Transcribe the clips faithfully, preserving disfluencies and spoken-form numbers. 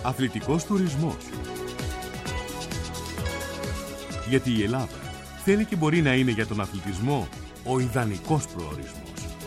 Αθλητικός τουρισμός. Γιατί η Ελλάδα θέλει και μπορεί να είναι για τον αθλητισμό ο ιδανικός προορισμός.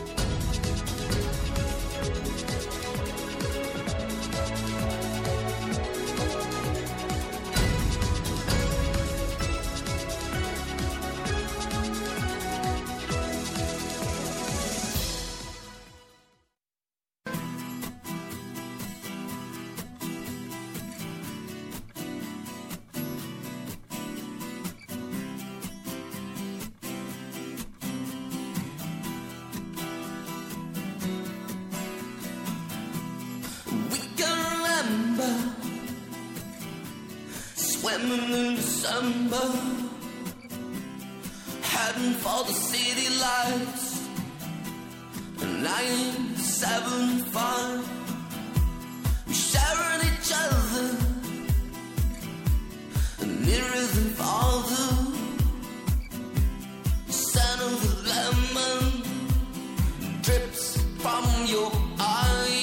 Swimming in December, heading for the city lights. nine seven five, we sharing each other, nearer than farther. The scent of the lemon drips from your eyes.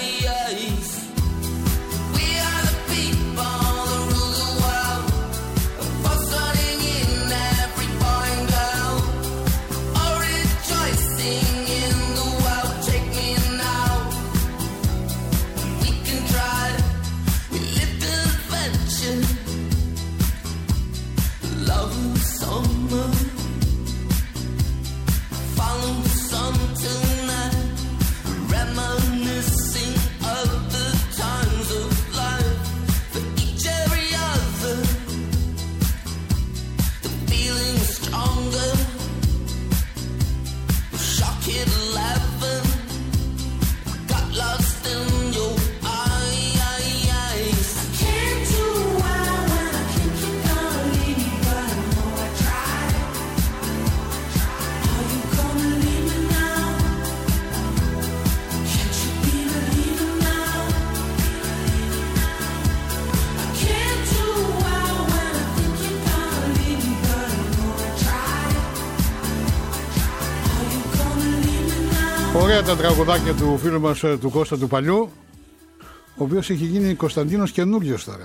Ωραία τα τραγουδάκια του φίλου μας του Κώστα του Παλιού, ο οποίος έχει γίνει Κωνσταντίνος καινούριος τώρα.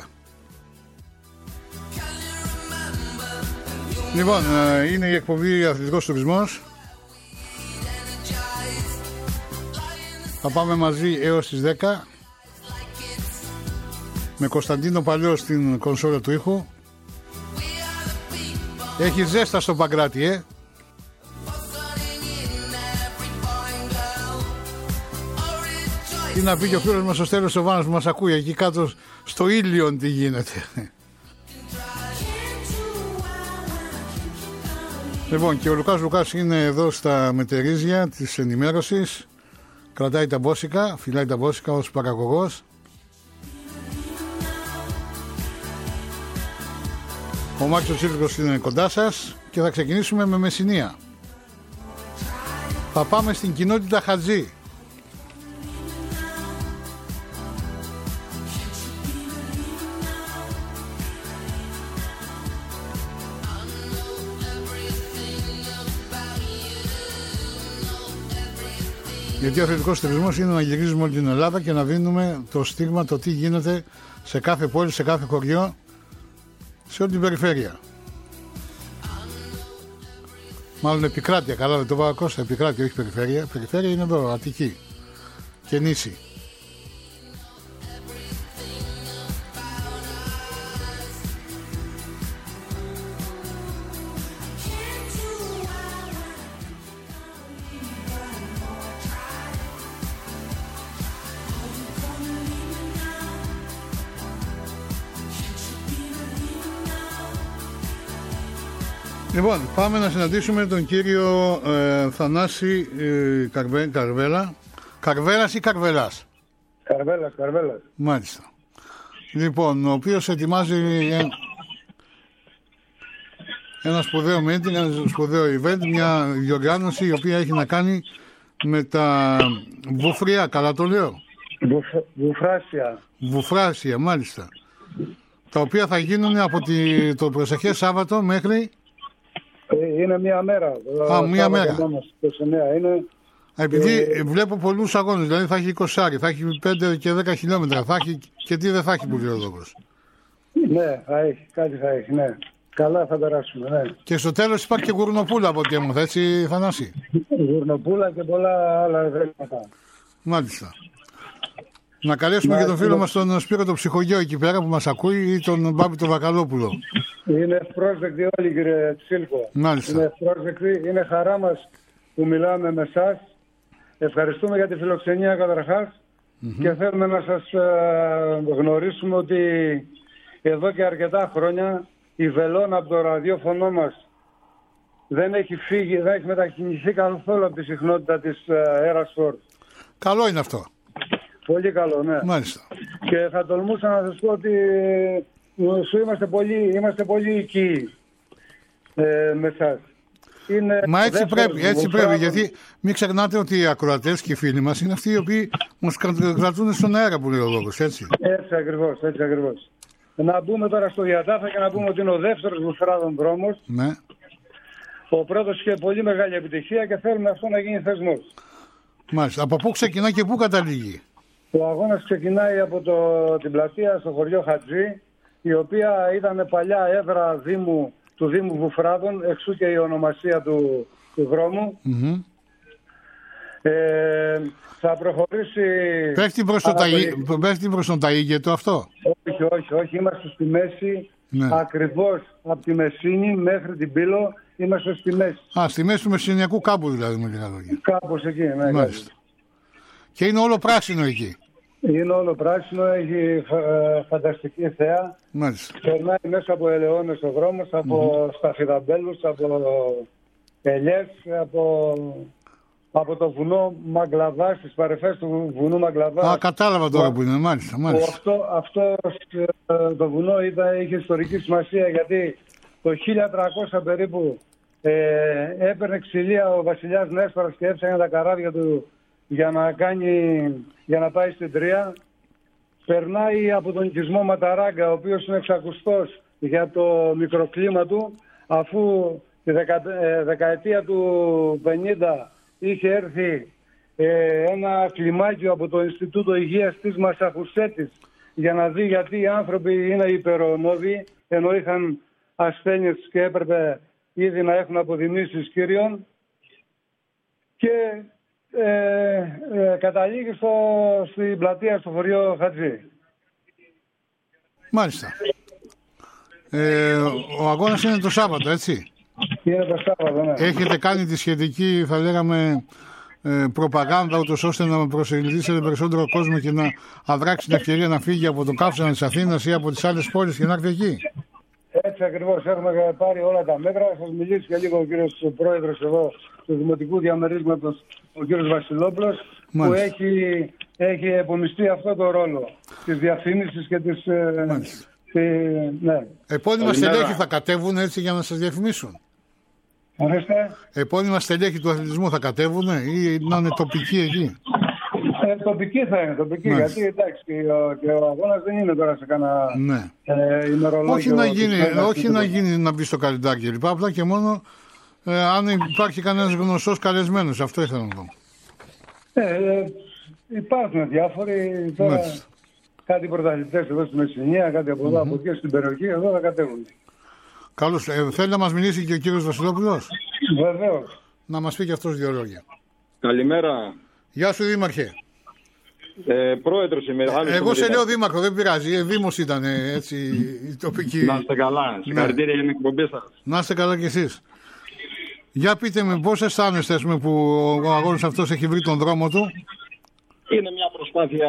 Λοιπόν, είναι η εκπομπή Αθλητικός Τουρισμός. Θα πάμε μαζί έως τις δέκα με Κωνσταντίνο Παλιό στην κονσόλα του ήχου. Έχει ζέστα στο Παγκράτη, ε! Τι να πει και ο φίλος μας ο Στέλιος ο Βάνος που μας ακούει εκεί κάτω στο Ήλιον τι γίνεται. Λοιπόν, και ο Λουκάς Λουκάς είναι εδώ στα μετερίζια της ενημέρωσης. Κρατάει τα μπόσικα, φυλάει τα μπόσικα ως παραγωγός. Ο Μάκης ο Τσίλικος είναι κοντά σας και θα ξεκινήσουμε με Μεσσηνία. Θα πάμε στην κοινότητα Χατζή. Γιατί ο αθλητικός τουρισμός είναι να γυρίζουμε όλη την Ελλάδα και να δίνουμε το στίγμα το τι γίνεται σε κάθε πόλη, σε κάθε χωριό, σε όλη την περιφέρεια. Μάλλον επικράτεια, καλά δεν το πάω Κώστα, επικράτεια, όχι περιφέρεια. Περιφέρεια είναι εδώ, Αττική και νήσι. Λοιπόν, πάμε να συναντήσουμε τον κύριο ε, Θανάση ε, Καρβέ, Καρβέλα. Καρβέλας ή Καρβελάς? Καρβέλας, Καρβέλας. Μάλιστα. Λοιπόν, ο οποίος ετοιμάζει ε, ένα σπουδαίο meeting, ένα σπουδαίο event, μια διοργάνωση η οποία έχει να κάνει με τα βουφριά, καλά το λέω? Βουφ, βουφράσια. Βουφράσια, μάλιστα. Τα οποία θα γίνουν από τη, το προσεχές Σάββατο μέχρι... Είναι μία μέρα. Α, μία μέρα. είκοσι εννέα είναι. Επειδή ε, βλέπω πολλούς αγώνες, δηλαδή θα έχει είκοσι, θα έχει πέντε και δέκα χιλιόμετρα, θα έχει και τι δεν θα έχει που λέει ο Δόκος. Ναι, θα έχει, κάτι θα έχει, ναι. Καλά θα περάσουμε, ναι. Και στο τέλος υπάρχει και γουρνοπούλα από ό,τι έμαθα, έτσι Θανάση. Γουρνοπούλα και πολλά άλλα ευρέματα. Μάλιστα. Να καλέσουμε να, και τον φίλο είναι... μας τον Σπύρο το ψυχογείο εκεί πέρα που μας ακούει ή τον Μπάμπη τον Βακαλόπουλο. Είναι ευπρόσδεκτοι όλοι, κύριε Τσίλκο. Μάλιστα. Είναι ευπρόσδεκτοι, είναι χαρά μας που μιλάμε με εσάς. Ευχαριστούμε για τη φιλοξενία καταρχάς mm-hmm. και θέλουμε να σας ε, γνωρίσουμε ότι εδώ και αρκετά χρόνια η βελόνα από το ραδιόφωνο μας δεν έχει φύγει, δεν έχει μετακινηθεί καθόλου από τη συχνότητα της Aerosport. Καλό είναι αυτό. Πολύ καλό, ναι. Μάλιστα. Και θα τολμούσα να σας πω ότι σου είμαστε πολύ, είμαστε πολύ οικοί ε, με εσάς. Είναι Μα έτσι πρέπει, έτσι πρέπει, γιατί μην ξεχνάτε ότι οι ακροατές και οι φίλοι μας είναι αυτοί οι οποίοι μας κρατούν στον αέρα που λέει ο λόγος, έτσι. Έτσι ακριβώς, έτσι ακριβώς. Να μπούμε τώρα στο διατάφα και να πούμε ότι είναι ο δεύτερος Βουφράδων δρόμος. Ναι. Ο πρώτος είχε πολύ μεγάλη επιτυχία και θέλουμε αυτό να γίνει θεσμός. Μάλιστα. Από πού ξεκινά και πού καταλήγει? Ο αγώνας ξεκινάει από το, την πλατεία στο χωριό Χατζή, η οποία ήταν παλιά έδρα Δήμου, του Δήμου Βουφράδων, εξού και η ονομασία του, του δρόμου. Mm-hmm. Ε, θα προχωρήσει... Πέφτει προς, το ταΐ... Πέφτει προς τον Ταΐγετο αυτό? Όχι, όχι, όχι. Είμαστε στη μέση, ναι. Ακριβώς από τη Μεσίνη μέχρι την Πύλο, είμαστε στη μέση. Α, στη μέση του Μεσσηνιακού κάμπου δηλαδή, με λίγα λόγια. Κάπως εκεί, ναι. Μάλιστα. Και είναι όλο πράσινο εκεί? Είναι όλο πράσινο, έχει φα... φανταστική θέα. Μάλιστα. Περνάει μέσα από ελαιώνες ο δρόμος, από mm-hmm. σταφυδαμπέλους, από ελιές, από... από το βουνό Μαγκλαβά, στις παρεφές του βουνού Μαγκλαβά. Α, κατάλαβα τώρα που είναι, μάλιστα. μάλιστα. Αυτό, αυτό το βουνό ήταν, είχε ιστορική σημασία γιατί το χίλια τριακόσια περίπου ε, έπαιρνε ξυλία ο βασιλιάς Νέσπαρας και έφτιαχνε τα καράβια του για να, κάνει, για να πάει στην Τρία. Περνάει από τον οικισμό Ματαράγκα, ο οποίος είναι εξακουστός για το μικροκλίμα του, αφού τη δεκα, ε, δεκαετία του πενήντα είχε έρθει ε, ένα κλιμάκιο από το Ινστιτούτο Υγείας της Μασαχουσέτης για να δει γιατί οι άνθρωποι είναι υπερονόβοι, ενώ είχαν ασθένειες και έπρεπε ήδη να έχουν αποδημήσεις κύριων, και ε, ε, καταλήγει στο, στην πλατεία στο χωριό Χατζή. Μάλιστα. Ε, ο αγώνας είναι το Σάββατο, έτσι? Είναι το Σάββατο, ναι. Έχετε κάνει τη σχετική, θα λέγαμε, ε, προπαγάνδα, ούτως ώστε να προσελκύσετε περισσότερο κόσμο και να αδράξει την ευκαιρία να φύγει από το Καύσωνα της Αθήνας ή από τις άλλες πόλεις και να έρθει εκεί? Έτσι ακριβώς. Έχουμε πάρει όλα τα μέτρα. Θα σας μιλήσει και λίγο ο κύριος πρόεδρος εδώ του Δημοτικού Διαμερίσματος, ο κύριος Βασιλόπουλος, που έχει, έχει επομιστεί αυτό το ρόλο της διαφήμισης και της... Μάλιστα. Τη, ναι. Επώνυμα στελέχη θα κατέβουν έτσι για να σας διαφημίσουν? Ορίστε. Επώνυμα στελέχη του αθλητισμού θα κατέβουν ή να είναι τοπικοί εκεί? Ε, τοπική θα είναι, τοπική. Ναι. Γιατί εντάξει, και ο, και ο αγώνας δεν είναι τώρα σε κανένα ναι. ε, ημερολόγιο. Όχι να γίνει, όχι να, γίνει να μπει στο καλυντάκι κλπ. Απλά και μόνο ε, αν υπάρχει κανένας γνωστός καλεσμένος. Αυτό ήθελα να πω. Ε, ε, υπάρχουν διάφοροι τώρα. Μάλιστα. Κάτι πρωταθλητές εδώ στη Μεσσηνία, κάτι από εδώ, mm-hmm. από εκεί στην περιοχή, εδώ θα κατέβουν. Καλώς. Ε, θέλει να μας μιλήσει και ο κύριος Βασιλόπουλος? Βεβαίως. Να μας πει και αυτός δύο λόγια. Καλημέρα. Γεια σου, Δήμαρχε. Ε, πρόεδρος είμαι. Ε, εγώ σε λέω Δήμαρχο, δεν πειράζει. Ε, Δήμος ήταν έτσι η τοπική. Να είστε καλά. Συγχαρητήρια για την εκπομπή σας. Να είστε καλά κι εσείς. Για πείτε με πώς αισθάνεστε που ο αγώνας αυτός έχει βρει τον δρόμο του? Είναι μια προσπάθεια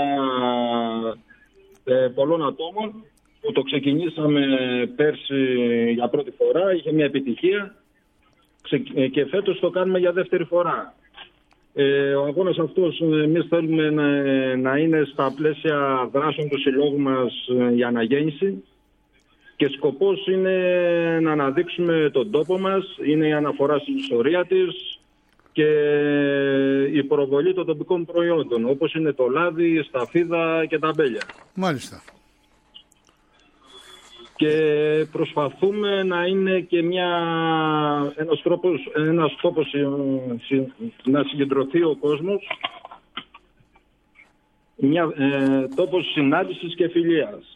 ε, πολλών ατόμων που το ξεκινήσαμε πέρσι για πρώτη φορά, είχε μια επιτυχία και φέτος το κάνουμε για δεύτερη φορά. Ε, ο αγώνας αυτός εμείς θέλουμε να, να είναι στα πλαίσια δράσεων του συλλόγου μας για αναγέννηση και σκοπός είναι να αναδείξουμε τον τόπο μας, είναι η αναφορά στην ιστορία της και η προβολή των τοπικών προϊόντων, όπως είναι το λάδι, η σταφίδα και τα μπέλια. Μάλιστα. και προσπαθούμε να είναι και μια, ένας τρόπος, ένας τόπος να συγκεντρωθεί ο κόσμος, μια ε, τόπος συνάντησης και φιλίας.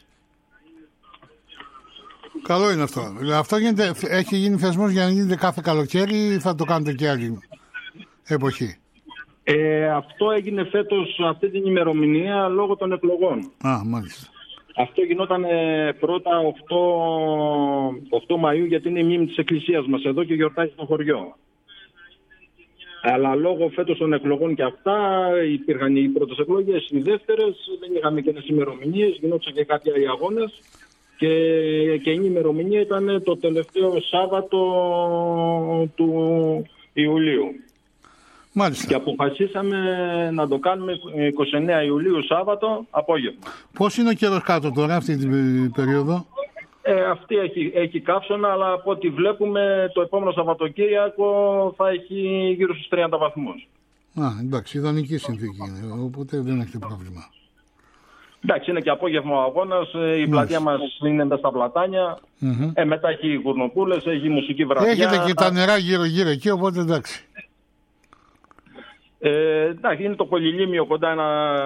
Καλό είναι αυτό. Αυτό γίνεται, έχει γίνει θεσμός για να γίνεται κάθε καλοκαίρι ή θα το κάνετε και άλλη εποχή? Ε, αυτό έγινε φέτος αυτή την ημερομηνία λόγω των εκλογών. Α, μάλιστα. Αυτό γινόταν ε, πρώτα οκτώ Μαΐου, γιατί είναι η μνήμη της εκκλησίας μας εδώ και γιορτάζει στο χωριό. Αλλά λόγω φέτος των εκλογών και αυτά υπήρχαν οι πρώτες εκλογές, οι δεύτερες, δεν είχαμε και τις ημερομηνίες, γινόντουσαν και κάποια οι αγώνες και, και η ημερομηνία ήταν το τελευταίο Σάββατο του Ιουλίου. Μάλιστα. Και αποφασίσαμε να το κάνουμε είκοσι εννέα Ιουλίου Σάββατο απόγευμα. Πώς είναι ο καιρός κάτω τώρα αυτή την περίοδο? Ε, αυτή έχει, έχει καύσωνα, αλλά από ό,τι βλέπουμε το επόμενο Σαββατοκύριακο θα έχει γύρω στους τριάντα βαθμούς. Α, εντάξει, ιδανική συνθήκη είναι, οπότε δεν έχετε πρόβλημα. Εντάξει, είναι και απόγευμα ο αγώνας, η πλατεία μας είναι μέσα στα πλατάνια, mm-hmm. ε, μετά έχει γουρνοπούλες, έχει μουσική βραδιά. Έχετε και τα νερά γύρω-γύρω εκεί, οπότε εντάξει. Ε, εντάξει, είναι το Πολυλήμιο κοντά ένα...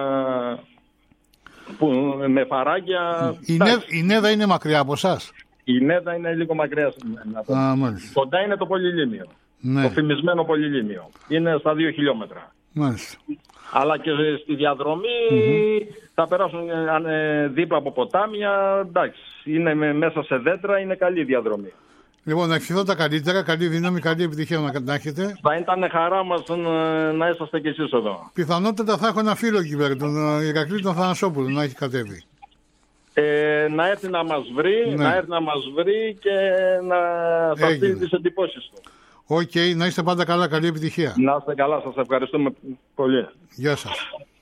Που, με φαράγγια. Η, Νέ, η Νέδα είναι μακριά από εσάς? Η Νέδα είναι λίγο μακριά. Α, μάλιστα. Κοντά είναι το Πολυλήμιο. Ναι. Το φημισμένο Πολυλήμιο. Είναι στα δύο χιλιόμετρα. Μάλιστα. Αλλά και στη διαδρομή mm-hmm. θα περάσουν δίπλα από ποτάμια. Εντάξει, είναι μέσα σε δέντρα, είναι καλή διαδρομή. Λοιπόν, να ευχηθώ τα καλύτερα, καλή δύναμη, καλή επιτυχία να έχετε. Θα ήταν χαρά μας να είσαστε κι εσείς εδώ. Πιθανότατα θα έχω ένα φίλο εκεί πέρα, τον Ηρακλή τον Θανασόπουλο, να έχει κατέβει. Ε, να έρθει να μας βρει, ναι. να έρθει να μας βρει και να σας στείλει τις εντυπώσεις του. Οκ, okay, να είστε πάντα καλά, καλή επιτυχία. Να είστε καλά, σας ευχαριστούμε πολύ. Γεια σας.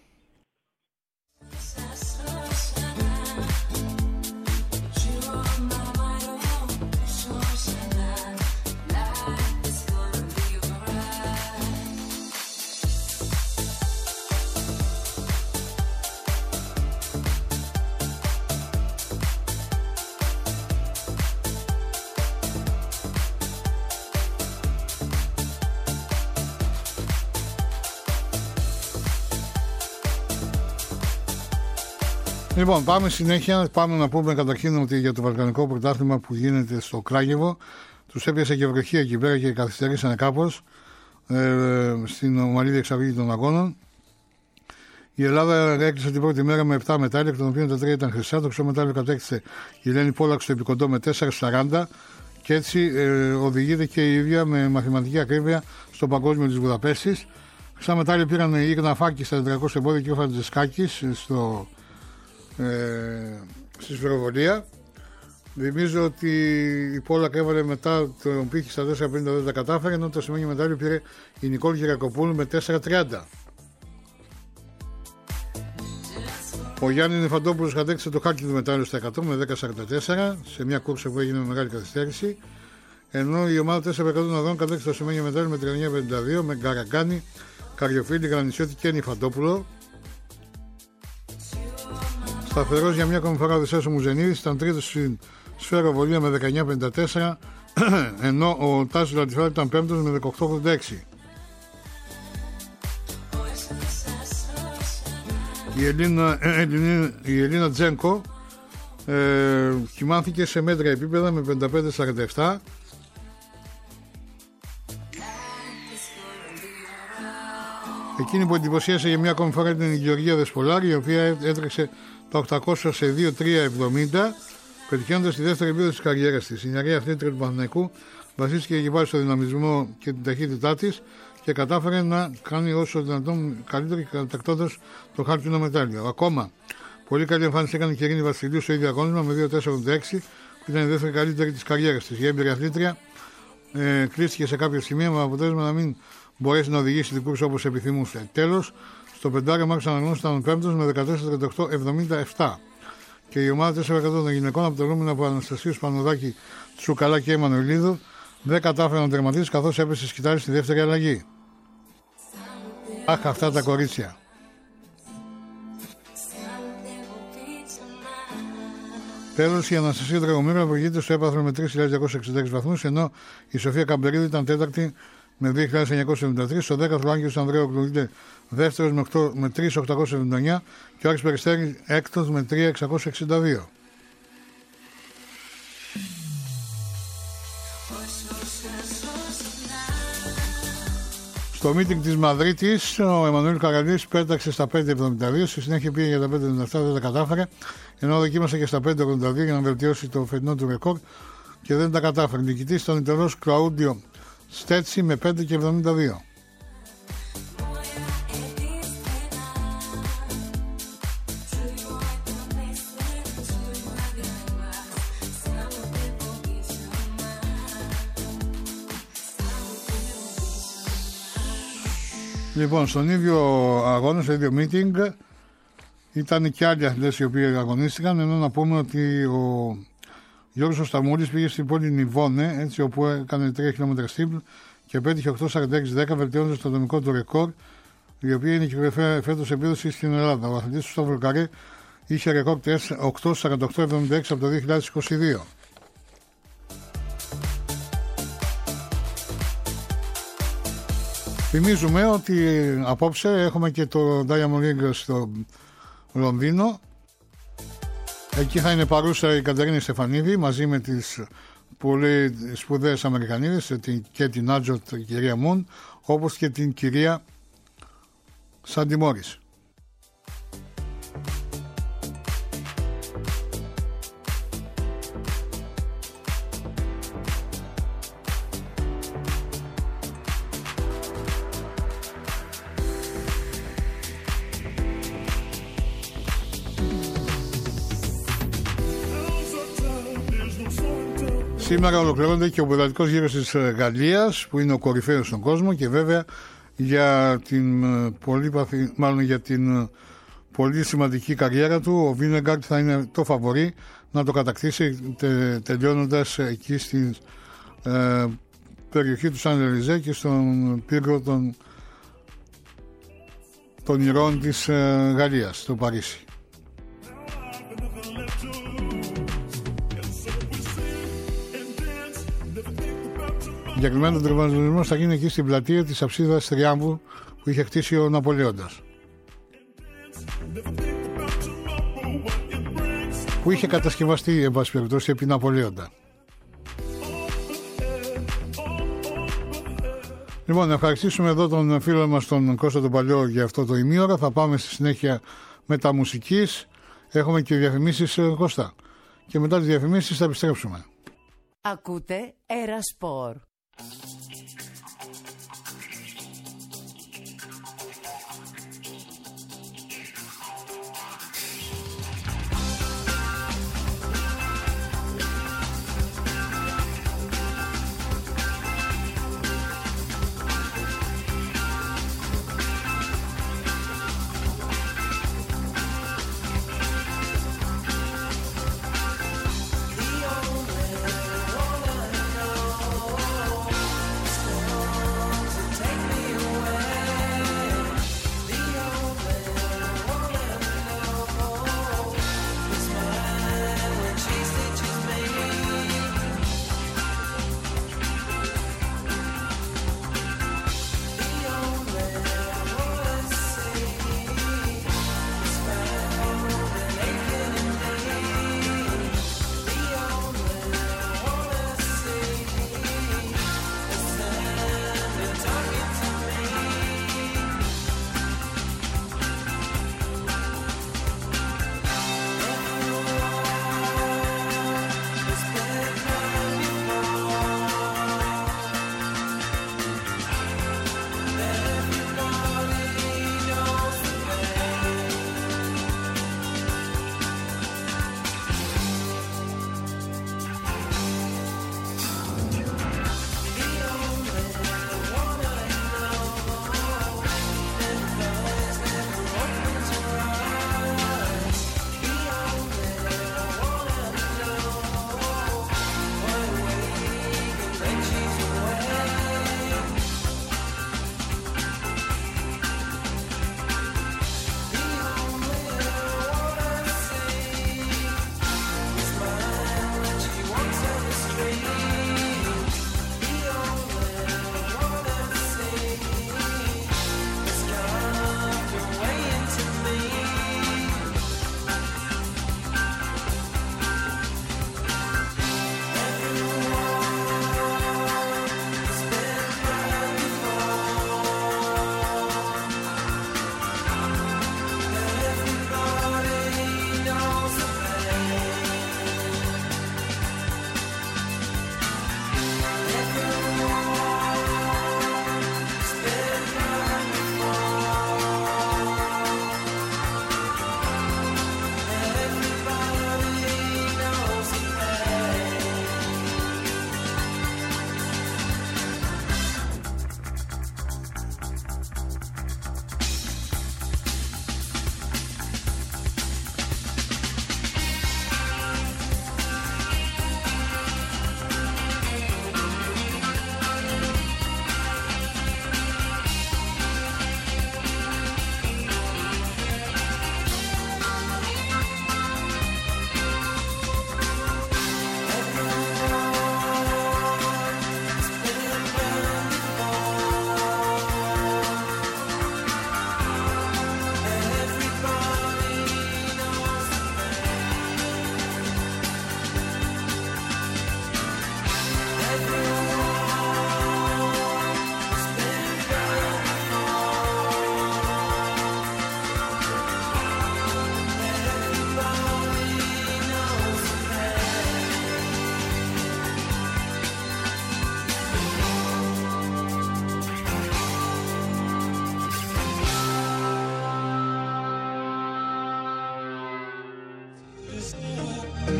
Λοιπόν, πάμε συνέχεια. Πάμε να πούμε καταρχήν ότι για το Βαλκανικό Πρωτάθλημα που γίνεται στο Κράγεβο, τους έπιασε και βροχή εκεί πέρα και καθυστερήσανε κάπως ε, στην ομαλή διεξαγωγή των αγώνων. Η Ελλάδα έκλεισε την πρώτη μέρα με επτά μετάλλια, εκ των οποίων τα τρία ήταν χρυσά. Το χρυσό μετάλλιο κατέκτησε η Ελένη Πόλαξ στο επικοντό με τέσσερα σαράντα και έτσι ε, οδηγείται και η ίδια με μαθηματική ακρίβεια στο παγκόσμιο της Βουδαπέστης. Χρυσά μετάλλια πήραν η Ήγνα Φάκη στα τετρακόσια εμπόδια και ο Φραντζεσκάκης στο. Ε, στη σφαιροβολία. Θυμίζω ότι η Πόλακ έβαλε μετά τον πύχη στα τέσσερα πενήντα, δεν τα κατάφερε, ενώ το σημείο μετάλλιο πήρε η Νικόλ Κυριακοπούλου με τέσσερα τριάντα. Ο Γιάννη Νεφαντόπουλος κατέκτησε το χάλκινο μετάλλιο στα εκατό με δέκα σαράντα τέσσερα σε μια κούρσα που έγινε με μεγάλη καθυστέρηση, ενώ η ομάδα τέσσερα εκατό των αγώνων κατέκτησε το σημείο μετάλλιο με τριάντα εννέα πενήντα δύο με Γκαραγκάνη, Καριοφίλη, Γρανισιώτη και Νεφαντόπουλο. Σταθερός για μια ακόμη φορά ο Οδυσσέας ο Μουζενίδης ήταν τρίτος στην σφαιροβολία με δεκαεννέα πενήντα τέσσερα, ενώ ο Τάσος Λατιφάλη ήταν πέμπτος με δεκαοκτώ ογδόντα έξι. Η Ελίνα, ε, η Ελίνα Τζένκο ε, κοιμάθηκε σε μέτρα επίπεδα με πενήντα πέντε σαράντα επτά. Εκείνη που εντυπωσίασε για μια ακόμη φορά ήταν η Γεωργία Δεσπολάρη, η οποία έτρεξε τα οκτακόσια σε δύο τρία εβδομήντα, πετυχαίνοντας τη δεύτερη επίδοση της καριέρας της. Η νεαρή αθλήτρια του Παναθηναϊκού βασίστηκε και πάλι στο δυναμισμό και την ταχύτητά της και κατάφερε να κάνει όσο δυνατόν καλύτερη, κατακτώντας το χάλκινο μετάλλιο. Ακόμα, πολύ καλή εμφάνιση έκανε και η Ειρήνη Βασιλείου στο ίδιο αγώνισμα με δύο τέσσερα ογδόντα έξι, που ήταν η δεύτερη καλύτερη της καριέρας της. Η έμπειρη αθλήτρια ε, κλείστηκε σε κάποια σημεία με αποτέλεσμα να μην μπορέσει να οδηγήσει την κούρσα όπως επιθυμούσε. Τέλος, στο πεντάριο Μάρκος Αναγνώστης ήταν πέμπτος με δεκατέσσερα τριάντα οκτώ εβδομήντα επτά. Και η ομάδα τέσσερα εκατό των γυναικών, αποτελούμενη από Αναστασίου Σπανοδάκη, Τσουκαλά και Εμμανουηλίδου, δεν κατάφερε να τερματίσει καθώς έπεσε σκητάλη στη δεύτερη αλλαγή. Αχ, αυτά τα κορίτσια. Τέλος, η Αναστασία Δραγομήρα προηγείται στο έπαθρο με τρεις χιλιάδες διακόσιους εξήντα έξι βαθμούς, ενώ η Σοφία Καμπερίδη ήταν τέταρτη με δύο χιλιάδες εννιακόσιους εβδομήντα τρία. Στο δέκατο ο Άγγελος Ανδρέου κλείνεται δεύτερος με, με τρεις χιλιάδες οκτακόσιους εβδομήντα εννέα και ο Άρχης Περιστέρης έκτος με τρεις χιλιάδες εξακόσιους εξήντα δύο. Στο meeting της Μαδρίτης, ο Εμμανουήλ Καραλής πέταξε στα πέντε εβδομήντα δύο, στη συνέχεια πήγε για τα πέντε εβδομήντα επτά, δεν τα κατάφερε, ενώ δοκίμασε και στα πέντε ογδόντα δύο για να βελτιώσει το φετινό του ρεκόρ και δεν τα κατάφερε. Νικητής ήταν ο Ιταλός Κλαούντιο Στέτσι με πέντε και εβδομήντα δύο. Λοιπόν, στον ίδιο αγώνα, στο ίδιο meeting, ήταν και άλλοι αθλητές οι οποίοι αγωνίστηκαν, ενώ να πούμε ότι ο Γιώργος ο Σταμούλης πήγε στην πόλη Νιβόνε, έτσι, όπου έκανε τρία χιλιόμετρα στίμπλ και πέτυχε οκτώ σαράντα έξι δέκα, βελτιώνοντας το ατομικό του ρεκόρ, η οποία είναι η κορυφαία φέτος επίδοση στην Ελλάδα. Ο αθλητής του Σταύρο Καρέ είχε ρεκόρ οκτώ σαράντα οκτώ εβδομήντα έξι από το δύο χιλιάδες είκοσι δύο. Θυμίζουμε ότι απόψε έχουμε και το Diamond League στο Λονδίνο. Εκεί θα είναι παρούσα η Κατερίνα Στεφανίδη μαζί με τις πολύ σπουδαίες Αμερικανίδες και την Άτζο, την κυρία Μουν, όπως και την κυρία Σάντι Μόρις. Σήμερα ολοκληρώνεται και ο ποδηλατικός γύρος της Γαλλίας, που είναι ο κορυφαίος στον κόσμο, και βέβαια για την πολύ, μάλλον για την πολύ σημαντική καριέρα του ο Βίνεγκαρτ θα είναι το φαβορί να το κατακτήσει, τε, τελειώνοντας εκεί στην ε, περιοχή του Σαν Ελιζέ και στον πύργο των, των ηρώων της ε, Γαλλίας, στο Παρίσι. Διακριμένο τερματισμός θα γίνει εκεί στην πλατεία της Αψίδας Τριάμβου που είχε χτίσει ο Ναπολέοντας, που είχε κατασκευαστεί εν πάση περιπτώσει επί Ναπολέοντα. Λοιπόν, να ευχαριστήσουμε εδώ τον φίλο μας τον Κώστα τον Παλιό για αυτό το ημίωρο. Θα πάμε στη συνέχεια με τα μουσικής. Έχουμε και διαφημίσεις, Κώστα, και μετά τις διαφημίσεις θα επιστρέψουμε. Ακούτε Ερασπορ. The only, all I know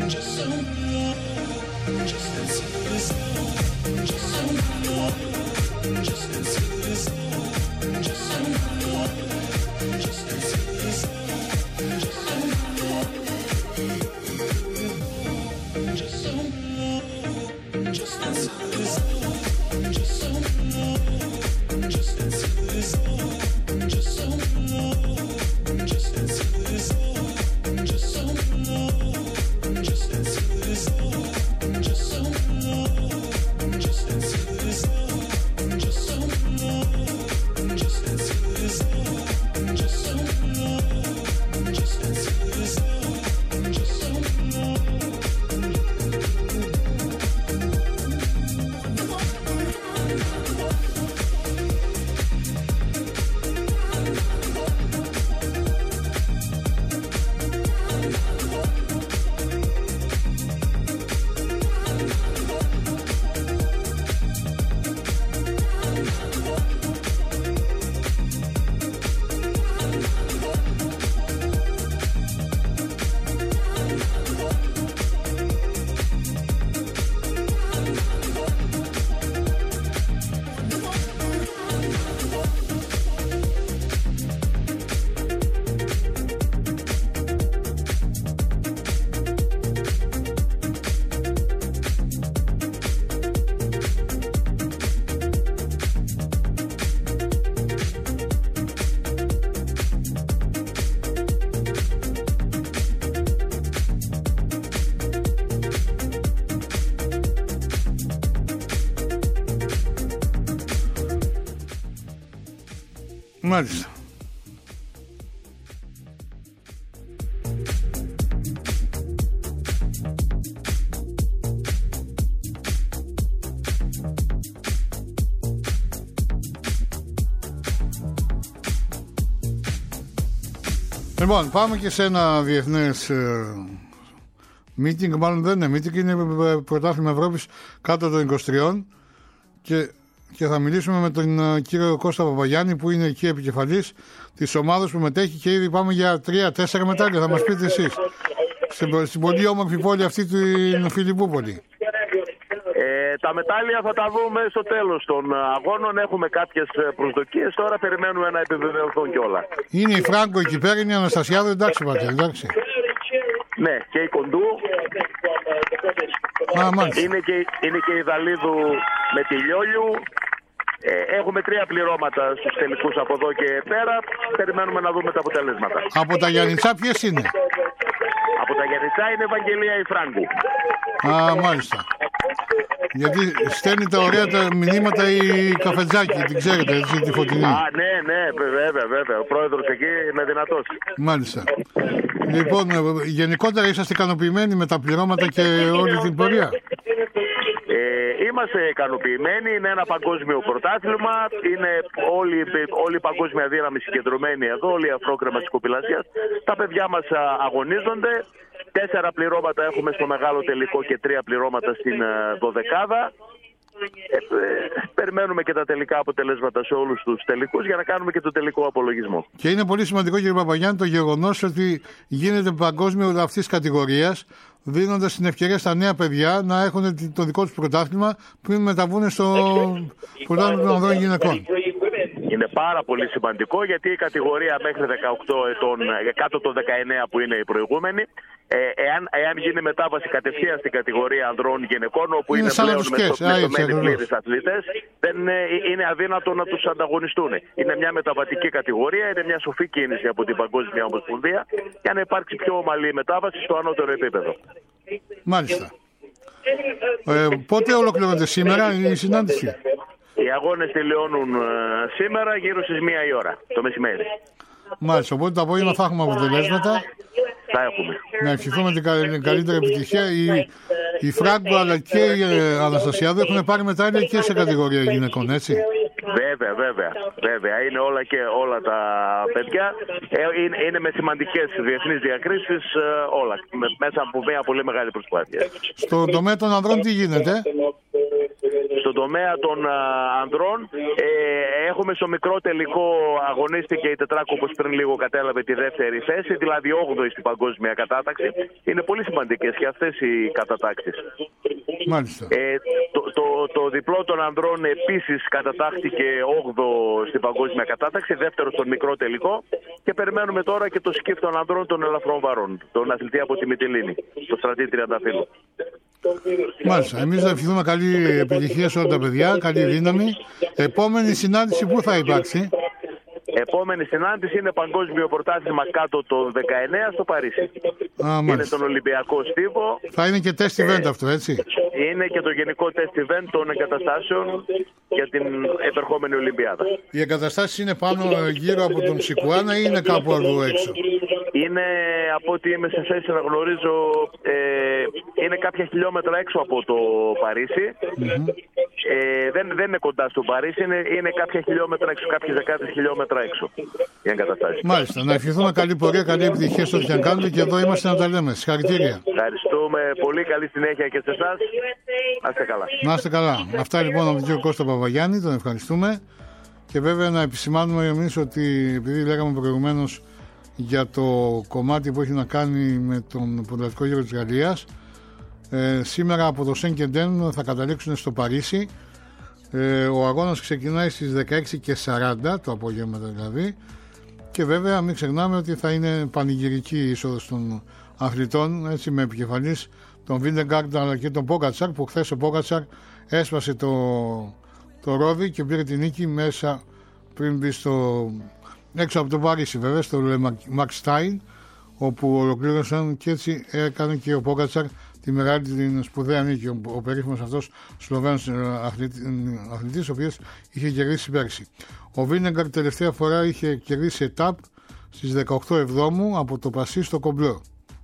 Μάλιστα. Λοιπόν, πάμε και σε ένα διεθνές meeting, μάλλον δεν είναι meeting, είναι πρωτάθλημα Ευρώπης κάτω των είκοσι τριών και, και θα μιλήσουμε με τον uh, κύριο Κώστα Παπαγιάννη που είναι εκεί επικεφαλής της ομάδας που μετέχει και ήδη πάμε για τρία τέσσερα μετάλλια, θα μας πείτε εσείς, στην, στην πολύ όμορφη πόλη αυτή του Φιλιππούπολη. Ε, τα μετάλλια θα τα δούμε στο τέλος των αγώνων. Έχουμε κάποιες προσδοκίες. Τώρα περιμένουμε να επιβεβαιωθούν κιόλα. Είναι η Φράγκο εκεί πέρα, είναι η Αναστασιάδου, εντάξει πατέρα, εντάξει. Ναι, και η Κοντού. Α, είναι, και, είναι και η Δαλίδου με τη Λιόλιου. Ε, έχουμε τρία πληρώματα στους τελικούς από εδώ και πέρα. Περιμένουμε να δούμε τα αποτελέσματα. Από τα Γιαννιτσά ποιες είναι? Από τα Γιαννιτσά είναι Ευαγγελία η Φράγκου. Α, μάλιστα. Γιατί στέλνει τα ωραία τα μηνύματα η Καφετζάκη, την ξέρετε, έτσι, τη Φωτεινή. Α, ναι, ναι, βέβαια, βέβαια. Ο πρόεδρος εκεί είναι δυνατός. Μάλιστα. Λοιπόν, γενικότερα είσαστε ικανοποιημένοι με τα πληρώματα και όλη την πορεία? Ε, είμαστε ικανοποιημένοι. Είναι ένα παγκόσμιο πρωτάθλημα. Είναι όλη, όλη η παγκόσμια δύναμη συγκεντρωμένη εδώ, όλη η αφρόκρεμα της κοπηλασίας. Τα παιδιά μας αγωνίζονται. Τέσσερα πληρώματα έχουμε στο μεγάλο τελικό και τρία πληρώματα στην δωδεκάδα. Ε, ε, περιμένουμε και τα τελικά αποτελέσματα σε όλους τους τελικούς για να κάνουμε και το τελικό απολογισμό. Και είναι πολύ σημαντικό, κύριε Παπαγιάννη, το γεγονός ότι γίνεται παγκόσμιο αυτής της κατηγορίας, δίνοντας την ευκαιρία στα νέα παιδιά να έχουν το δικό τους πρωτάθλημα πριν μεταβούν στο πρωτάθλημα των ανδρών γυναικών. Είναι πάρα πολύ σημαντικό γιατί η κατηγορία μέχρι δεκαοκτώ ετών, κάτω των δεκαεννέα που είναι η προηγούμενη, ε, εάν, εάν γίνει μετάβαση κατευθείαν στην κατηγορία ανδρών γυναικών, όπου είναι, είναι πλέον μεσομένοι πλήρες αθλητές, δεν είναι, είναι αδύνατο να τους ανταγωνιστούν. Είναι μια μεταβατική κατηγορία, είναι μια σοφή κίνηση από την Παγκόσμια Ομοσπονδία για να υπάρξει πιο ομαλή μετάβαση στο ανώτερο επίπεδο. Μάλιστα. Ε, πότε ολοκληρώνεται σήμερα η συνάντηση? Οι αγώνες τελειώνουν uh, σήμερα γύρω στις μία η ώρα το μεσημέρι. Μάλιστα, οπότε το απόγευμα θα έχουμε αποτελέσματα. Θα έχουμε. Να ευχηθούμε την καλύτερη επιτυχία. Η, η Φράγκο αλλά και η ε, Αναστασιάδου έχουν πάρει μετάλλια και σε κατηγορία γυναικών, έτσι. Βέβαια, βέβαια, βέβαια. Είναι όλα και όλα τα παιδιά. Ε, είναι, είναι με σημαντικές διεθνείς διακρίσεις ε, όλα. Με, μέσα από μια πολύ μεγάλη προσπάθεια. Στον τομέα των ανδρών τι γίνεται? Στον τομέα των α, ανδρών ε, έχουμε στο μικρό τελικό αγωνίστηκε η Τετράκο, όπως πριν λίγο κατέλαβε τη δεύτερη θέση, δηλαδή όγδοη στην παγκόσμια κατάταξη. Είναι πολύ σημαντικές και αυτές οι κατατάξεις. Μάλιστα. Ε, το, το, το διπλό των ανδρών επίσης κατατάχθηκε όγδοο στην παγκόσμια κατάταξη, δεύτερο στον μικρό τελικό, και περιμένουμε τώρα και το σκιφ των ανδρών των ελαφρών βαρών, τον αθλητή από τη Μυτιλήνη, το Στρατή Τριανταφύλλου. Μάλιστα. Εμείς θα ευχηθούμε καλή επιτυχία σε όλα τα παιδιά, καλή δύναμη. Επόμενη συνάντηση πού θα υπάρξει? Επόμενη συνάντηση είναι παγκόσμιο πρωτάθλημα κάτω το δεκαεννέα στο Παρίσι. Α, είναι τον Ολυμπιακό στίβο. Θα είναι και test event ε, αυτό, έτσι? Είναι και το γενικό test event των εγκαταστάσεων για την επερχόμενη Ολυμπιάδα. Οι εγκαταστάσεις είναι πάνω γύρω από τον Σικουάνα ή είναι κάπου αλλού έξω? Είναι, από ό,τι είμαι σε θέση να γνωρίζω, ε, είναι κάποια χιλιόμετρα έξω από το Παρίσι. Mm-hmm. Ε, δεν, δεν είναι κοντά στο Παρίσι, είναι, είναι κάποια χιλιόμετρα έξω, κάποιες δεκάδες χιλιόμετρα έξω οι εγκαταστάσεις. Μάλιστα. Να ευχηθούμε καλή πορεία, καλή επιτυχία στο ό,τι και κάνετε, και εδώ είμαστε να τα λέμε. Συγχαρητήρια. Ευχαριστούμε πολύ, καλή συνέχεια και σε εσάς. Να είστε καλά. Να είστε καλά. Αυτά λοιπόν από τον κύριο Κώστα Παπαγιάννη, τον ευχαριστούμε. Και βέβαια να επισημάνουμε εμείς ότι, επειδή λέγαμε προηγουμένως για το κομμάτι που έχει να κάνει με τον ποδηλατικό γύρο της Γαλλίας, ε, σήμερα από το Σεν Κεντέν θα καταλήξουν στο Παρίσι. Ε, ο αγώνας ξεκινάει στις δεκαέξι και σαράντα το απόγευμα δηλαδή, και βέβαια μην ξεχνάμε ότι θα είναι πανηγυρική η είσοδος των αθλητών, έτσι, με επικεφαλής τον Βίντεγκαρντ αλλά και τον Πόγκατσαρ, που χθες ο Πόγκατσαρ έσπασε το, το ρόδι και πήρε την νίκη μέσα πριν μπει στο, έξω από το Παρίσι, βέβαια, στο Μαξ-Στάιν, όπου ολοκλήρωσαν, και έτσι έκανε και ο Πόγκατσαρ τη μεγάλη, την σπουδαία νίκη, ο, ο περίφημος αυτός Σλοβαίνος αθλητής, ο οποίος είχε κερδίσει πέρσι. Ο Βίνεγκαρ τελευταία φορά είχε κερδίσει ετάπ στις δεκαοκτώ Εβδόμου από το Πασί στο Κομπλό.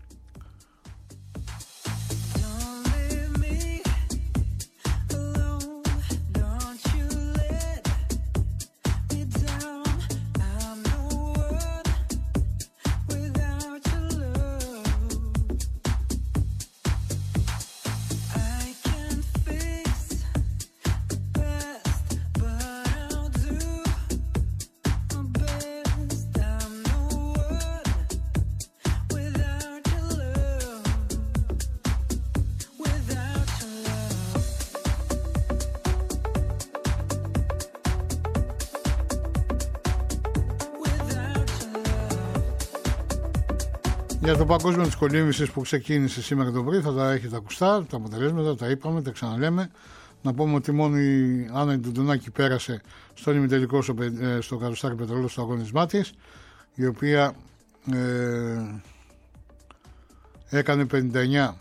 Για το παγκόσμιο της κολύμβησης που ξεκίνησε σήμερα το πρωί θα τα έχετε ακουστά, τα αποτελέσματα, τα είπαμε, τα ξαναλέμε. Να πούμε ότι μόνο η Άννα Ντουντουνάκη πέρασε στον ημιτελικό στο, στο Κατοστάρι Πετρόλαιο στο αγώνισμά της, η οποία ε, έκανε πενήντα εννιά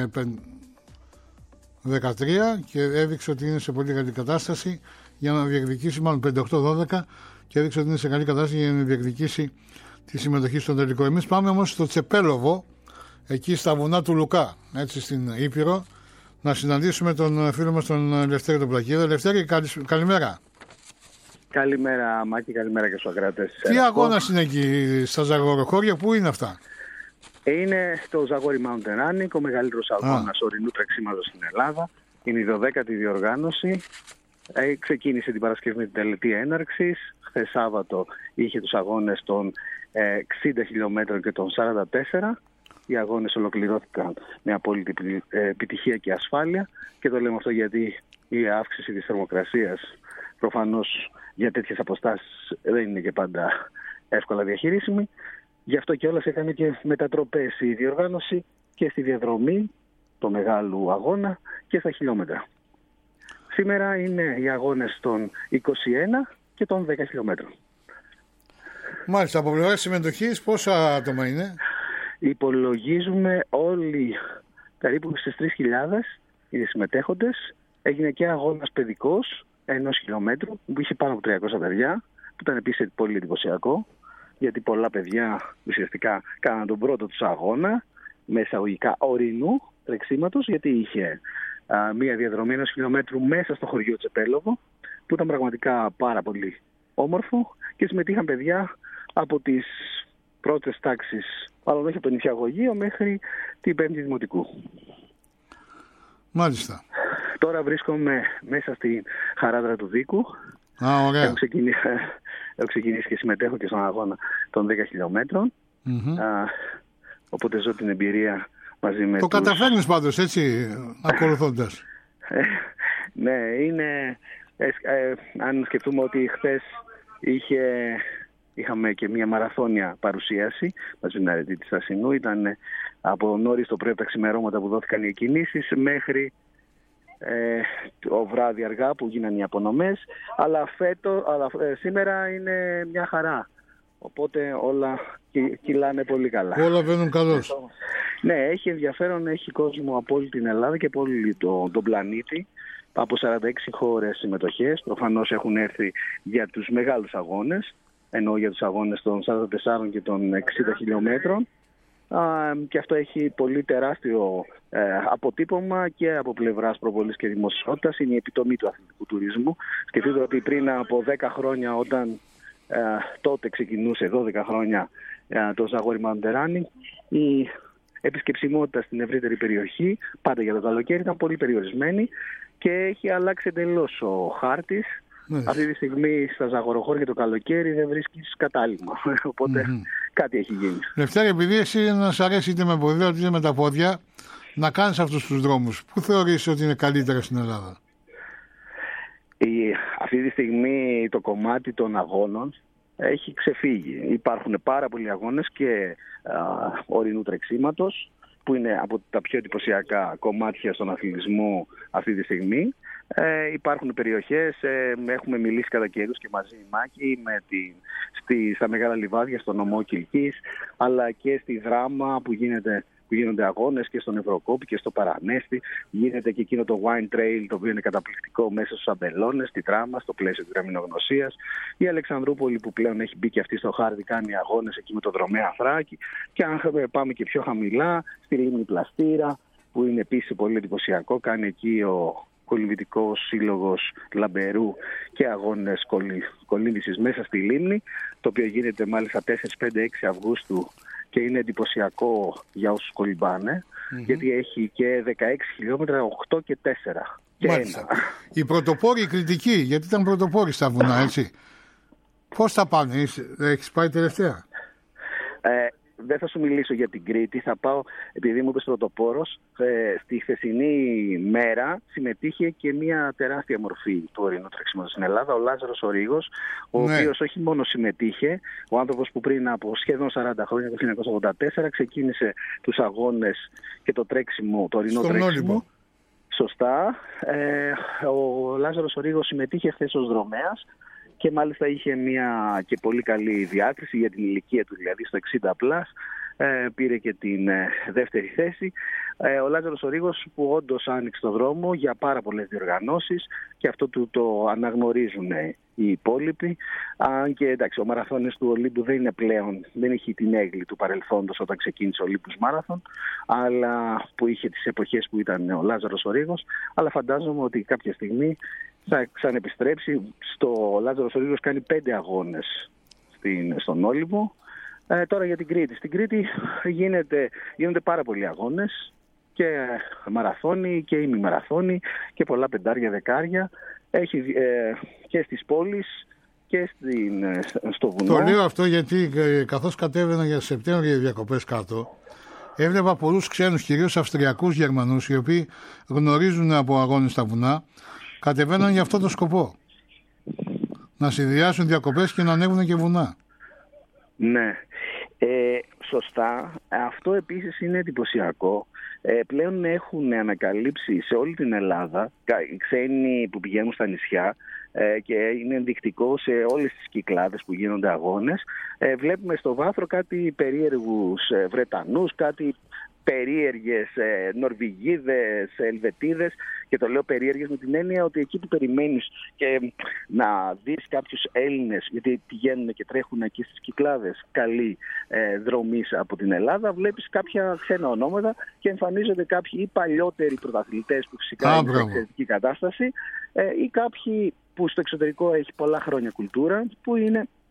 δεκατρία και έδειξε ότι είναι σε πολύ καλή κατάσταση για να διεκδικήσει, μάλλον πενήντα οκτώ δώδεκα, και έδειξε ότι είναι σε καλή κατάσταση για να διεκδικήσει τη συμμετοχή στον τελικό. Εμείς πάμε όμως στο Τσεπέλοβο, εκεί στα βουνά του Λουκά, έτσι στην Ήπειρο, να συναντήσουμε τον φίλο μας τον Λευτέρη τον Πλακίδα. Λευτέρη, καλη, καλημέρα. Καλημέρα Μάκη, καλημέρα και στους ακροατές. Τι αγώνας είναι εκεί στα Ζαγοροχώρια, πού είναι αυτά? Είναι στο Ζαγόρι Mountain Running, ο μεγαλύτερος αγώνας ορεινού τρεξίματος στην Ελλάδα. Είναι η δωδέκατη διοργάνωση. Ε, ξεκίνησε την Παρασκευή με την τελετή έναρξης. Χθες Σάββατο είχε τους αγώνες των ε, εξήντα χιλιόμετρων και των σαράντα τέσσερα. Οι αγώνες ολοκληρώθηκαν με απόλυτη επιτυχία και ασφάλεια, και το λέμε αυτό γιατί η αύξηση της θερμοκρασίας προφανώς για τέτοιες αποστάσεις δεν είναι και πάντα εύκολα διαχειρίσιμη. Γι' αυτό και όλας έκανε και μετατροπές η διοργάνωση και στη διαδρομή του μεγάλου αγώνα και στα χιλιόμετρα. Σήμερα είναι οι αγώνες των είκοσι ένα και των δέκα χιλιόμετρων. Μάλιστα, από πλευράς συμμετοχής πόσα άτομα είναι? Υπολογίζουμε όλοι περίπου στις τρεις χιλιάδες είναι συμμετέχοντες. Έγινε και αγώνας παιδικός ενός χιλιόμετρου που είχε πάνω από τριακόσια παιδιά, που ήταν επίσης πολύ εντυπωσιακό, γιατί πολλά παιδιά ουσιαστικά κάναν τον πρώτο τους αγώνα με εισαγωγικά ορεινού τρεξίματος, γιατί είχε α, μία διαδρομή ενός χιλιόμετρου μέσα στο χωριό Τσεπέλοβο, που ήταν πραγματικά πάρα πολύ όμορφο, και συμμετείχαν παιδιά από τις πρώτες τάξεις, μάλλον όχι από το νηφιαγωγείο μέχρι την πέμπτη δημοτικού. Μάλιστα. Τώρα βρίσκομαι μέσα στη Χαράδρα του Δίκου. Α, ωραία. Έχω ξεκινήσει, έχω ξεκινήσει και συμμετέχω και στον αγώνα των δέκα χιλιόμετρων. Mm-hmm. Α, οπότε ζω την εμπειρία μαζί με το τους... καταφέρνεις πάντως, έτσι, ακολουθώντας. Ναι, είναι... Ε, ε, αν σκεφτούμε ότι χθες είχε, είχαμε και μια μαραθώνια παρουσίαση μαζί με την αρετή της Ασινού, ήταν από νωρίς το πρωί από τα ξημερώματα που δόθηκαν οι κινήσεις μέχρι ε, το βράδυ αργά που γίνανε οι απονομές, αλλά, φέτο, αλλά ε, σήμερα είναι μια χαρά, οπότε όλα κι, κυλάνε πολύ καλά. Όλα βαίνουν καλώς. Ναι, έχει ενδιαφέρον, έχει κόσμο από όλη την Ελλάδα και από όλη το, τον πλανήτη. Από σαράντα έξι χώρες συμμετοχές, προφανώς έχουν έρθει για τους μεγάλους αγώνες, ενώ για τους αγώνες των σαράντα τεσσάρων και των εξήντα χιλιόμετρων. Α, και αυτό έχει πολύ τεράστιο ε, αποτύπωμα και από πλευράς προβολής και δημοσιότητας. Είναι η επιτομή του αθλητικού τουρισμού. Σκεφτείτε ότι πριν από δέκα χρόνια, όταν ε, τότε ξεκινούσε δώδεκα χρόνια ε, το Ζαγόρι Μαουντεράνι, η επισκεψιμότητα στην ευρύτερη περιοχή, πάντα για το καλοκαίρι, ήταν πολύ περιορισμένη και έχει αλλάξει εντελώς ο χάρτης. Ναι. Αυτή τη στιγμή στα ζαγοροχώρια το καλοκαίρι δεν βρίσκεις κατάλημα. Οπότε mm-hmm. κάτι έχει γίνει. Λευτέρη, επειδή εσύ να σ' αρέσει είτε με ποδήλατο είτε με τα πόδια να κάνεις αυτούς τους δρόμους, πού θεωρείς ότι είναι καλύτερα στην Ελλάδα? Η, αυτή τη στιγμή το κομμάτι των αγώνων έχει ξεφύγει. Υπάρχουν πάρα πολλοί αγώνες και α, ορεινού τρεξίματος, που είναι από τα πιο εντυπωσιακά κομμάτια στον αθλητισμό αυτή τη στιγμή. Ε, υπάρχουν περιοχές, ε, έχουμε μιλήσει κατά καιρούς και μαζί η Μάκη, με τη, στη, στα μεγάλα λιβάδια, στο νομό Κιλκής, αλλά και στη Δράμα που, γίνεται, που γίνονται αγώνες, και στον Ευρωκόπη και στο Παρανέστη. Γίνεται και εκείνο το Wine Trail, το οποίο είναι καταπληκτικό, μέσα στους αμπελώνες, στη Δράμα, στο πλαίσιο της γραμμινογνωσίας. Η Αλεξανδρούπολη, που πλέον έχει μπει και αυτή στο χάρτη, κάνει αγώνες εκεί με το δρομέα Θράκη. Και αν πάμε και πιο χαμηλά, στη Λίμνη Πλαστήρα, που είναι επίσης πολύ εντυπωσιακό, κάνει εκεί ο Κολυμβητικός Σύλλογος Λαμπερού και αγώνες κολύμβησης μέσα στη Λίμνη, το οποίο γίνεται μάλιστα τέσσερα, πέντε, έξι Αυγούστου και είναι εντυπωσιακό για όσους κολυμπάνε, mm-hmm. γιατί έχει και δεκαέξι χιλιόμετρα, οκτώ και τέσσερα. Και ένα. Οι πρωτοπόροι, οι κριτικοί, γιατί ήταν πρωτοπόροι στα βουνά, έτσι. Πώς θα πάνε, έχεις πάει τελευταία? Ε, δεν θα σου μιλήσω για την Κρήτη, θα πάω, επειδή μου είπες πρωτοπόρος, ε, στη χθεσινή μέρα συμμετείχε και μια τεράστια μορφή του ορεινού τρεξίματος στην Ελλάδα, ο Λάζαρος ο Ρήγος, ο ναι. οποίος όχι μόνο συμμετείχε, ο άνθρωπος που πριν από σχεδόν σαράντα χρόνια, το χίλια εννιακόσια ογδόντα τέσσερα, ξεκίνησε τους αγώνες και το τρέξιμο, το ορεινό τρέξιμο. Όλυμπο. Σωστά. Ε, ο Λάζαρος ο Ρήγος συμμετείχε χθες ως δρομέας και μάλιστα είχε μια και πολύ καλή διάκριση για την ηλικία του, δηλαδή στο εξήντα πλας, ε, πήρε και την ε, δεύτερη θέση. Ε, ο Λάζαρος ο Ρήγος, που όντως άνοιξε το δρόμο για πάρα πολλές διοργανώσεις, και αυτό του το αναγνωρίζουν οι υπόλοιποι. Αν και εντάξει, ο μαραθώνιος του Ολύμπου δεν είναι πλέον, δεν έχει την έγκλη του παρελθόντος όταν ξεκίνησε ο Ολύμπους Μάραθον, αλλά που είχε τις εποχές που ήταν ο Λάζαρος ο Ρήγος, αλλά φαντάζομαι ότι κάποια στιγμή θα ξανεπιστρέψει. Στο Λάζαρος ο Ρήγος κάνει πέντε αγώνες στην, στον Όλυμπο. Ε, τώρα για την Κρήτη. Στην Κρήτη γίνεται, γίνονται πάρα πολλοί αγώνες, και μαραθώνοι και ημιμαραθώνοι και πολλά πεντάρια, δεκάρια. Έχει ε, και στις πόλεις και στην, στο βουνό. Το λέω αυτό γιατί ε, καθώς κατέβαινα για Σεπτέμβριο για διακοπές κάτω, έβλεπα πολλούς ξένους, κυρίως Αυστριακούς, Γερμανούς, οι οποίοι γνωρίζουν από αγώνες στα βουνά, κατεβαίνουν για αυτό το σκοπό. Να συνδυάσουν διακοπές και να ανέβουν και βουνά. Ναι, ε, σωστά. Αυτό επίσης είναι εντυπωσιακό. Ε, πλέον έχουν ανακαλύψει σε όλη την Ελλάδα οι ξένοι που πηγαίνουν στα νησιά, ε, και είναι ενδεικτικό σε όλες τις κυκλάδες που γίνονται αγώνες. Ε, βλέπουμε στο βάθρο κάτι περίεργους ε, Βρετανούς, κάτι περίεργες ε, Νορβηγίδες, Ελβετίδες, και το λέω περίεργες με την έννοια ότι εκεί που περιμένεις και να δεις κάποιους Έλληνες, γιατί πηγαίνουν και τρέχουν εκεί στις κυκλάδες καλοί ε, δρομείς από την Ελλάδα, βλέπεις κάποια ξένα ονόματα και εμφανίζονται κάποιοι ή παλιότεροι πρωταθλητές που φυσικά είναι σε εξαιρετική κατάσταση, ε, ή κάποιοι που στο εξωτερικό έχει πολλά χρόνια κουλτούρα, που είναι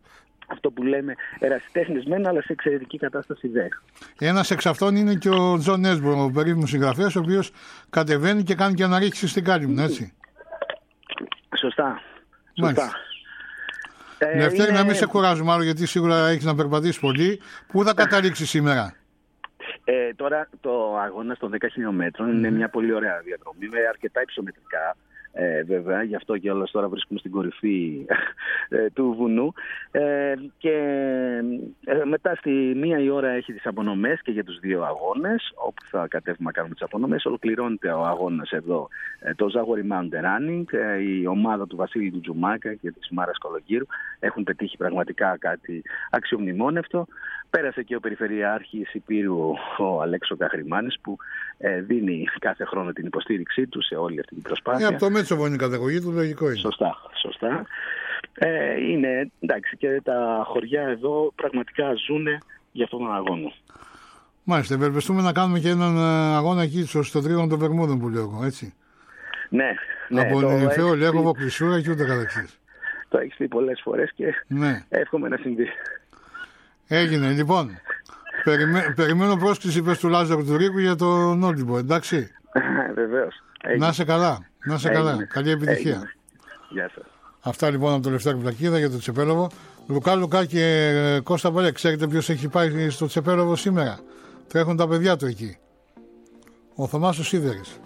αυτό που λέμε ερασιτέχνης μεν, αλλά σε εξαιρετική κατάσταση δε. Ένας εξ αυτών είναι και ο Τζον Έσμπορν, ο περίφημος συγγραφέας, ο οποίος κατεβαίνει και κάνει και αναρρίχηση στην Κάλυμνο, έτσι. Σωστά. Σωστά. Λευτέρη, είναι... να μην σε κουράζουμε άλλο, γιατί σίγουρα έχεις να περπατήσεις πολύ. Πού θα καταλήξει σήμερα? Ε, τώρα το αγώνα των δέκα χιλιόμετρων mm. είναι μια πολύ ωραία διαδρομή με αρκετά υψομετρικά. Ε, βέβαια, γι' αυτό και όλες τώρα βρίσκουμε στην κορυφή ε, του βουνού ε, και ε, μετά στη μία η ώρα έχει τις απονομές και για τους δύο αγώνες, όπου θα κατέβουμε να κάνουμε τις απονομές. Ολοκληρώνεται ο αγώνας εδώ, ε, το Zagori Mountain Running. Ε, η ομάδα του Βασίλη του Τζουμάκα και της Μάρας Κολογύρου έχουν πετύχει πραγματικά κάτι αξιομνημόνευτο. Πέρασε και ο Περιφερειάρχης Υπήρου, ο Αλέξο Καχρημάνης, που ε, δίνει κάθε χρόνο την υποστήριξή του σε όλη αυτή την προσπάθεια. Ε, από το Μέτσοβο είναι η καταγωγή του, λογικό είναι. Σωστά, σωστά. Ε, είναι, εντάξει, και τα χωριά εδώ πραγματικά ζουν για αυτόν τον αγώνα. Μάλιστα, ευελπιστούμε να κάνουμε και έναν αγώνα εκεί στο τρίγωνο των Βερμούδων που λέω εγώ, έτσι. Ναι, ναι. Από Νεφαίο, Λέγοβο, Κλεισούρα και ούτε καθεξής. Το έχεις πει πολλές φορές και ναι. εύχομαι να συμβεί. Έγινε, λοιπόν. Περιμέ, περιμένω πρόσκληση, είπες, του Λάζαρου του Ρίκου για τον Όλυμπο, εντάξει. Βεβαίως. Να σε καλά, να σε καλά. Καλή επιτυχία. Έγινε. Γεια σας. Αυτά λοιπόν από το Λευτέρη Πλακίδα για το Τσεπέλοβο. Λουκά, Λουκά και Κώστα Παλέ, ξέρετε ποιος έχει πάει στο Τσεπέλοβο σήμερα? Τρέχουν τα παιδιά του εκεί. Ο Θωμάς ο Σίδερης.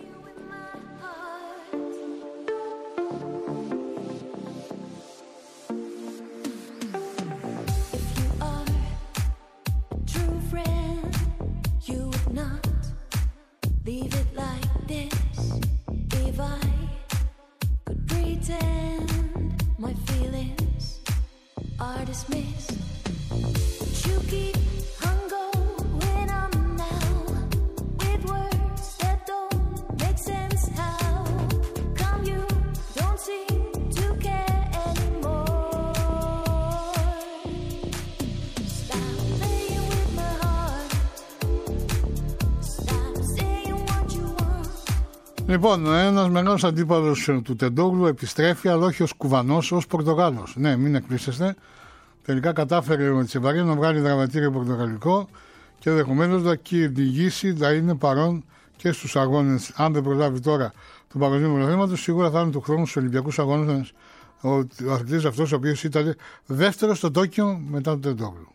Λοιπόν, ένας μεγάλος αντίπαλος του Τεντόγλου επιστρέφει, αλλά όχι ως Κουβανός, ως Πορτογάλος. Ναι, μην εκπλήσεστε. Τελικά κατάφερε ο Τσεβαρία να βγάλει δραματήριο πορτογαλικό και ενδεχομένως να κυνηγήσει, να είναι παρόν και στους αγώνες. Αν δεν προλάβει τώρα του Παγκοσμίου Πρωταθλήματος, σίγουρα θα είναι του χρόνου στους Ολυμπιακούς Αγώνες ο αθλητής αυτός, ο οποίος ήταν δεύτερος στο Τόκιο μετά τον Τεντόγλου.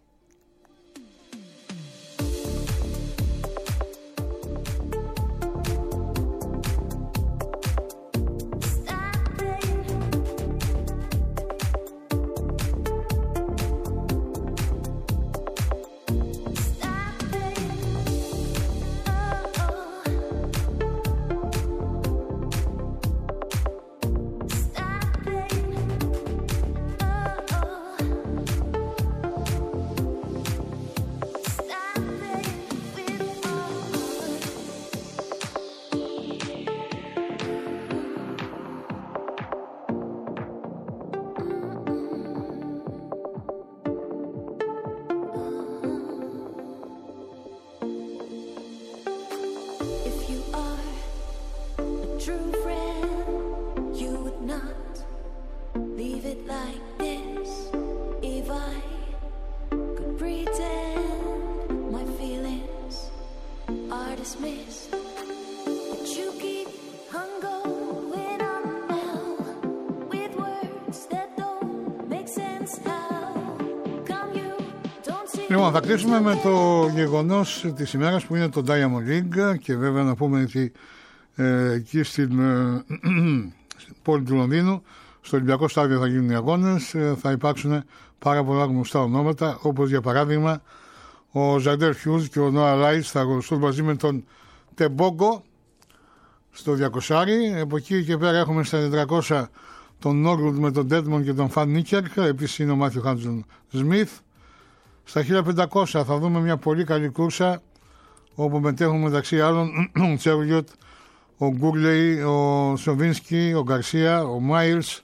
Λοιπόν, θα κλείσουμε με το γεγονός της ημέρας που είναι το Diamond League και βέβαια να πούμε ότι ε, εκεί στην ε, πόλη του Λονδίνου, στο Ολυμπιακό Στάδιο θα γίνουν οι αγώνες, ε, θα υπάρξουν πάρα πολλά γνωστά ονόματα, όπως για παράδειγμα ο Ζαντέρ Χιούς και ο Νόα Ράιτς θα αγωνιστούν μαζί με τον Τεμπόγκο στο διακόσια. Από εκεί και πέρα έχουμε στα τετρακόσια τον Νόργουλντ με τον Ντέντμον και τον Φαν Νίκερκ, επίσης είναι ο Μάθιου Χάντζον Σμιθ. Στα χίλια πεντακόσια θα δούμε μια πολύ καλή κούρσα όπου μετέχουν μεταξύ άλλων ο Τσέρλιοτ, ο Γκούρλεϊ, ο Σοβίνσκι, ο Γκαρσία, ο Μάιλς.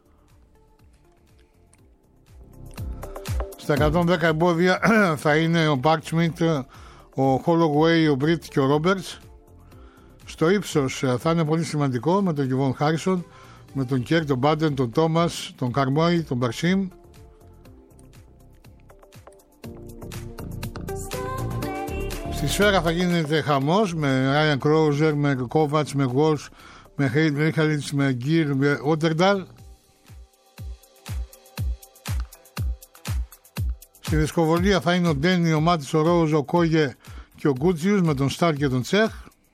Στα εκατόν δέκα εμπόδια θα είναι ο Μπάρτσμιτ, ο Χόλογουέι, ο Μπριτ και ο Ρόμπερτς. Στο ύψος θα είναι πολύ σημαντικό με τον Γιβόν Χάρισον, με τον Κέρ, τον Μπάντεν, τον Τόμας, τον Καρμόι, τον Μπαρσίμ. σφαίρα θα γίνεται χαμός με Ράιαν Κρόουζερ, με Κόβατς, με Γουόλς, με Χέιτ Ρίχαλιτς, με Γκίρ, με Όντερνταλ. Στη δισκοβολία θα είναι ο Ντένι, ο Μάτις, ο Ρόουζ, ο Κόγε και ο Γκούτσιους με τον Σταρ και τον Τσέχ.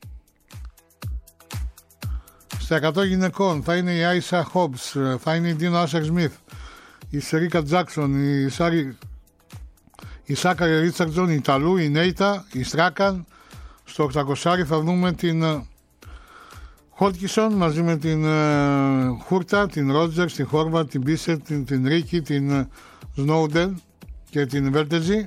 Στα εκατό γυναικών θα είναι η Άισα Χόμπς, θα είναι η Ντίνα Άσερ Σμιθ, η Σερίκα Τζάκσον, η, Σάρι... η Σάκαρη Ρίτσαρτζον, η Ταλού, η Νέιτα, η Στράκαν. Στο οκτακόσια θα δούμε την Χότκισον μαζί με την uh, Χούρτα, την Ρότζερς, την Χόρβατ, την Μπίσετ, την, την Ρίκη, την Σνόουντεν και την Βέρτεζη.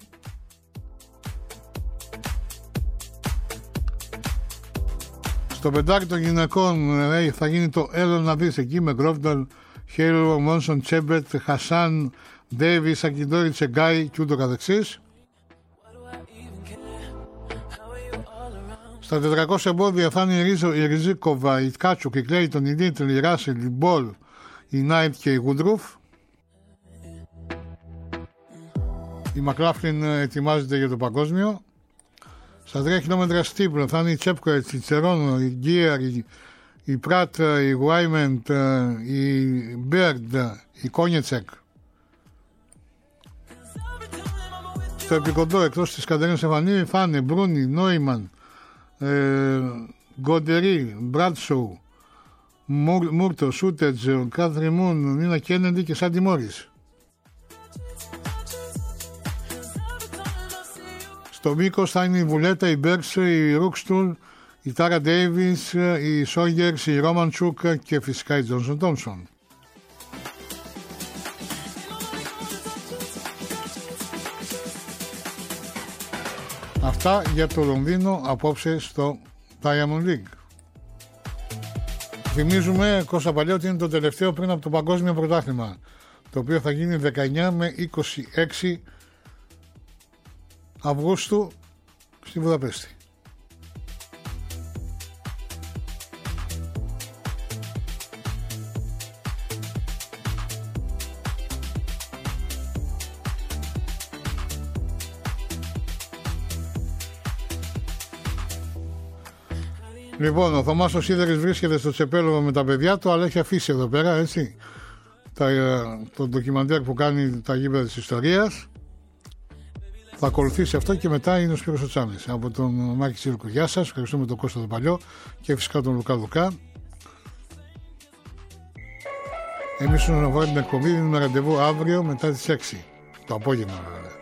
Στο πεντάρι των γυναικών ε, θα γίνει το Έλλον να δεις εκεί με Γκρόφνταλ, Χέιλο, Μόνσον, Τσέμπετ, Χασάν, Ντέιβις, Ακιντόρι, Τσεγκάι και ούτω καθεξής. Στα τετρακόσια εμπόδια θα είναι η, Ρίζο, η Ριζίκοβα, η Κάτσουκ, η Κλέιτον, η Λίτλ, η Ράσελ, η Μπολ, η Νάιτ και η Γουντρούφ. Η Μακλάφλιν ετοιμάζεται για το παγκόσμιο. Στα τρία χιλιόμετρα στίμπλο θα είναι η Τσέπκοετς, η Τσερόνο, η Γκίαρ, η, η Πράτ, η Γουάιμεντ, η Μπέρντ, η Κόνιετσεκ. Στο επικοντό εκτός της Κατερίνας Εφανίου θα είναι Μπρούνι, Νόιμαν, ε, Γκοντερί, Μπράτσοου, Μούρτο, Σούτετζ, Κάθρι Μουν, Νίνα Κέννεντι και Σάντι Μόρις. Στο μήκος θα είναι η Βουλέτα, η Μπέρξ, η Ρούκστουλ, η Τάρα Ντέιβις, η Σόγερς, η Ρόμαντσουκ και φυσικά η Τζόνσον Τόμσον. Αυτά για το Λονδίνο απόψε στο Diamond League. Θυμίζουμε, Κώστα Παλιό, ότι είναι το τελευταίο πριν από το Παγκόσμιο Πρωτάθλημα, το οποίο θα γίνει δεκαεννιά με είκοσι έξι Αυγούστου στη Βουδαπέστη. Λοιπόν, ο Θωμάς ο Σίδερης βρίσκεται στο Τσεπέλοβο με τα παιδιά του, αλλά έχει αφήσει εδώ πέρα, έτσι, τα, το ντοκιμαντέρ που κάνει τα γήπεδα της ιστορίας. Θα ακολουθήσει αυτό και μετά είναι ο Σπύρος ο Τσάμις από τον Μάκη Τσίρκο. Γεια σας, ευχαριστούμε τον Κώστα τον Παλιό και φυσικά τον Λουκά Λουκά. Εμείς στον Αναβάρη την εκπομπή δίνουμε ραντεβού αύριο μετά τις έξι το απόγευμα βέβαια.